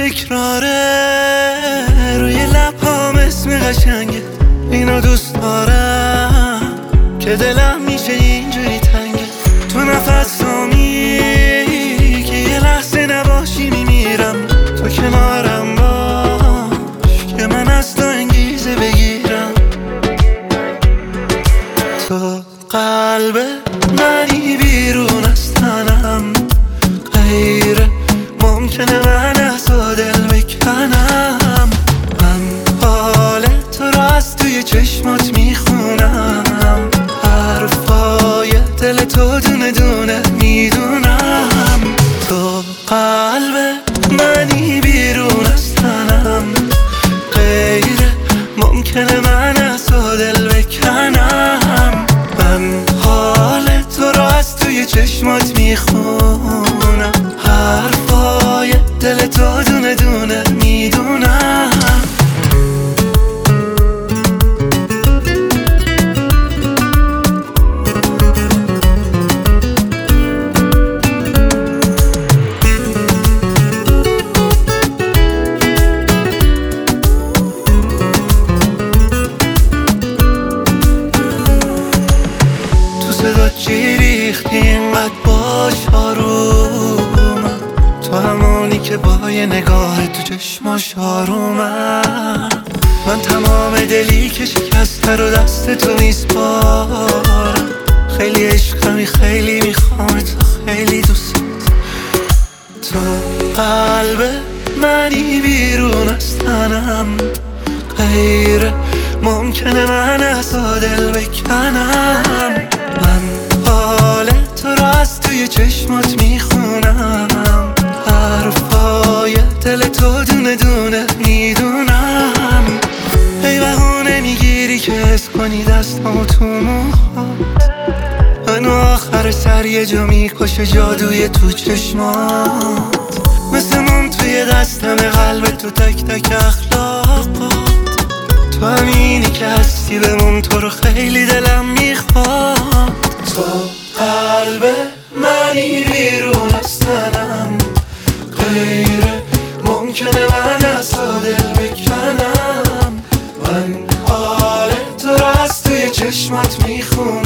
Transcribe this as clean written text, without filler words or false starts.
تکراره روی لبام اسم قشنگه، اینو دوست دارم که دلم میشه اینجوری تنگه. تو نفسامی که یه لحظه نباشی میمیرم، تو کنارم باش که من از تو انگیزه بگیرم. تو قلب منی بیرون از تنم، غیر ممکنه من از تو دل بکنم. من حال تو رو از توی چشمات میخونم، حرفای دل تو دونه دونه میدونم. تو قلب منی بیرون از تنم، غیر ممکنه من از تو دل بکنم. من حال تو رو از توی چشمات میخونم، حرفای دل تو دونه دونه میدونم. صدا چی ریختی اینقدر باش آرومم، تو همونی که با یه نگاه تو چشماش آرومم. من تمام دلی که شکسته رو دست تو میسپارم، خیلی عشقمی خیلی میخوام تو، خیلی دوست. تو قلب منی بیرون از تنم، غیر ممکنه من از تو دل بکنم. من حال تو رو از توی چشمات میخونم، حرفای دل تو دونه دونه میدونم. ای بهونه میگیری که حس کنی دستامو تو موهات، منو آخر سر یه جا میکشه جادوی تو چشمات. مثل موم توی دستم قلب تو تک تک اخلاقات، تو همینی که هستی بمون، تو رو خیلی دلم میخواد. تو قلب منی بیرون از تنم، غیر ممکنه من از تو دل بکنم. من حال تو رو از توی چشمات میخونم،